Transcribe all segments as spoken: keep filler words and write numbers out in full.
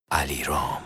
علیرام.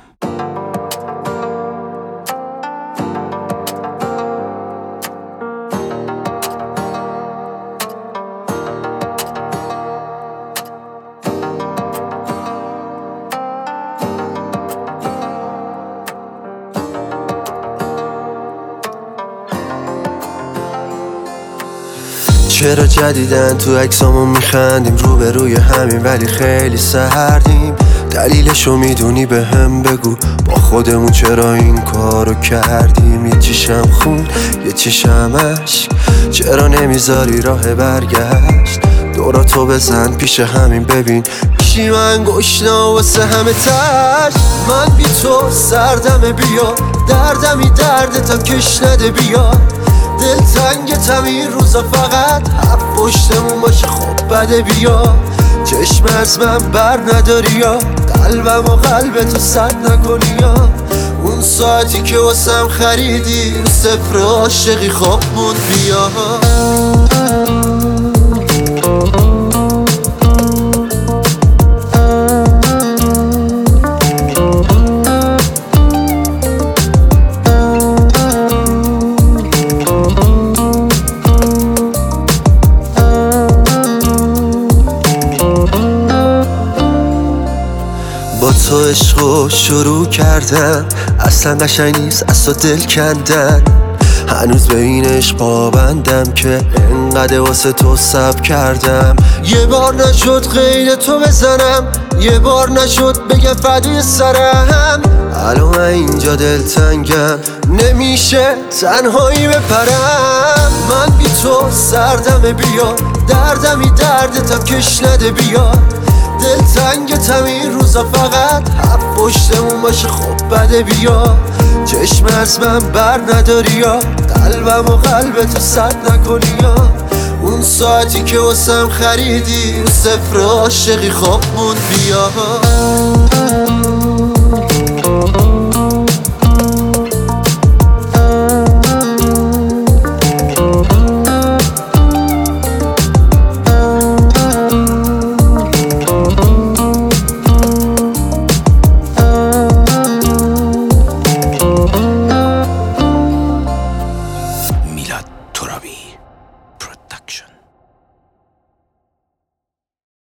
چرا جدیدن تو عکسامون میخندیم رو به روی همین ولی خیلی سردیم؟ دلیلشو میدونی به هم بگو، با خودمون چرا این کارو کردیم؟ یه چیشم خون یه چیشم عشق، چرا نمیذاری راه برگشت؟ دوراتو بزن پیش همین ببین پیشی من گشنا واسه همه تش. من بی تو سردمه بیا، دردمی درد تا کش نده بیا. دل تنگتم این روزا فقط حرف پشتمون باشه خب بده بیا. چشم از من بر نداری یا قلبم و قلبتو سد نکنی یا اون ساعتی که واسم خریدی رو صفر عاشقی خواب موند بیا. با تو عشقو شروع کردم، اصلا قشنگ نیست از تو دل کندن. هنوز به این عشق پابندم که انقدر واسه تو صبر کردم. یه بار نشد غیر تو بزنم، یه بار نشد بگم فدای سرم. الان اینجا دلتنگم نمیشه تنهایی بپرم. من بی تو سردمه بیا، دردمی درد تا کش نده بیا. دل تنگتم این روزا فقط حرف پشتمون باشه خب بده بیا. چشم از من بر نداری یا قلبم و قلبتو سد نکنی یا اون ساعتی که واسم خریدی رو صفر عاشقی خواب موند بیا.